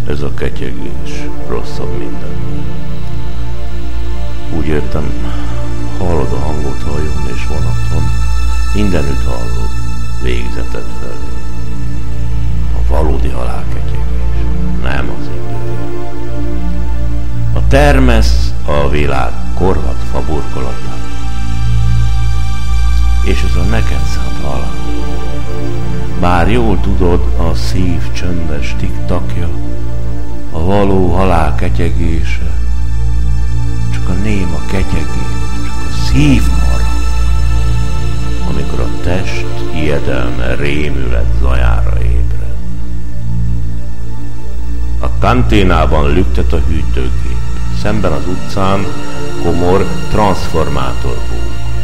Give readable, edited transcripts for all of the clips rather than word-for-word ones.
Ez a ketyegés rosszabb minden. Úgy értem, hallod a hangot hajón és vonaton, mindenütt hallod, végzeted felé. A valódi halálketyegés, nem az idő. A termesz a világ korhat fa burkolatában. És ez a neked szánt halál. Bár jól tudod, a szív csöndes tiktakja, a való halál ketyegése, csak a néma ketyegés, csak a szív marad, amikor a test ijedelme rémület zajára ébred. A kanténában lüktet a hűtőgép, szemben az utcán komor transformátor búg.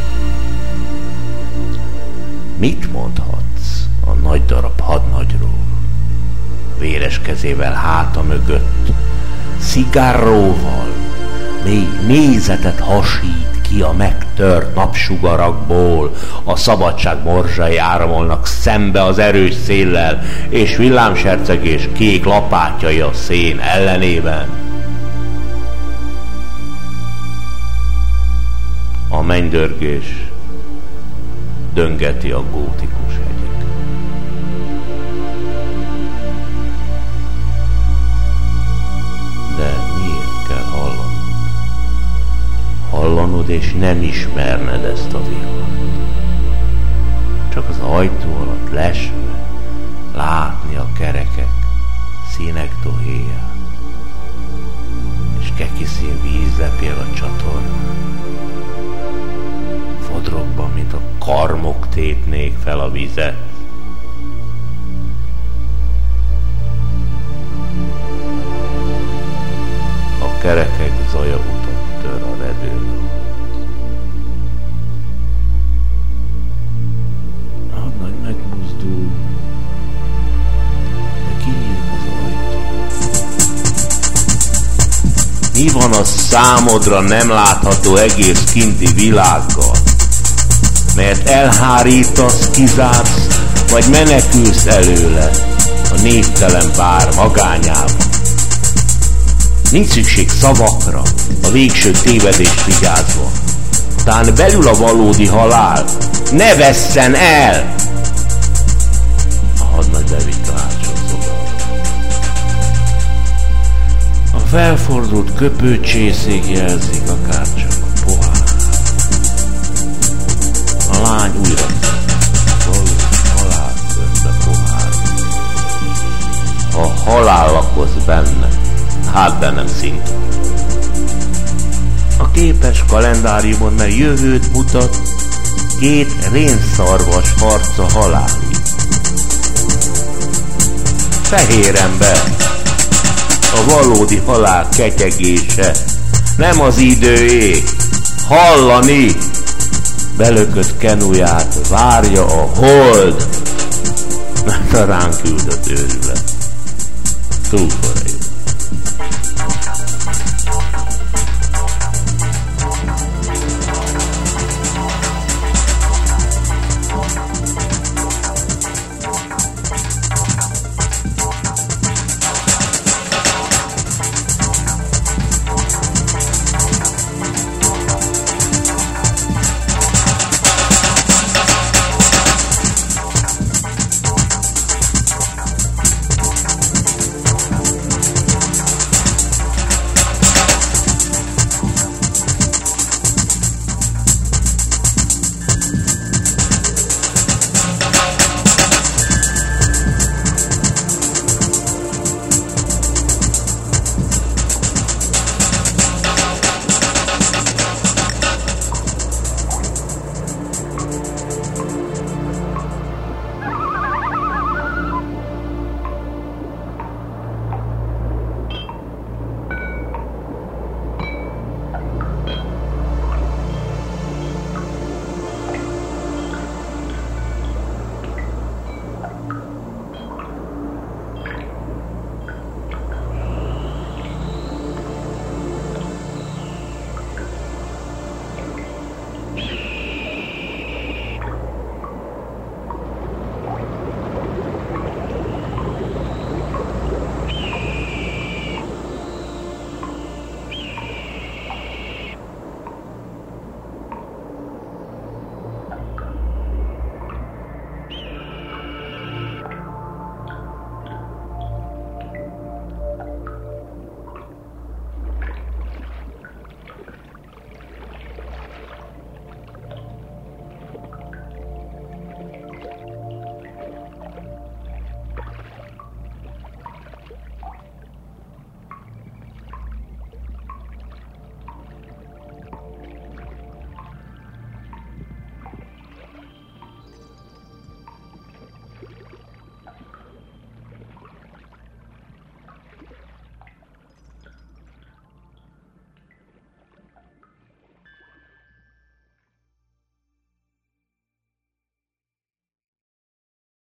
Mit mondhatsz a nagy darab hadnagyról? Véres kezével háta mögött, szigárróval, még nézetet hasít ki a megtört napsugarakból, a szabadság morzsai áramolnak szembe az erős széllel, és villámsercegés kék lapátjai a szén ellenében. A mennydörgés döngeti a gótikus hegyek. De miért kell hallanod? Hallanod és nem ismerned ezt a vihart. Csak az ajtó alatt lesve látni a kerekek színek dohéját, és kekiszín víz lepél a csatornán. Fodrokban, mint a karmok tépnék fel a vizet. A kerekek zaja utat tör a redőn. A hadnagy megmozdul, de kinyílik az ajtó. Mi van a számodra nem látható egész kinti világgal? Mert elhárítasz, kizársz, vagy menekülsz előle a névtelen pár magányában. Nincs szükség szavakra, a végső tévedést vigyázva. Tán belül a valódi halál, ne vesszen el! A hadnagy bevitt a hátsó szobába. A felfordult köpőcsészék jelzik akárcsak a pohár. A lány újra halál önte pohár. Ha halál lakoz benne, hát bennem szinte. A képes kalendáriumon mert jövőt mutat, két rénszarvas harca halálig. Fehér ember, a valódi halál ketyegése, nem az időé, hallani! Belökött kenuját várja a hold, mert a ránk küldött őrület. Túl korai.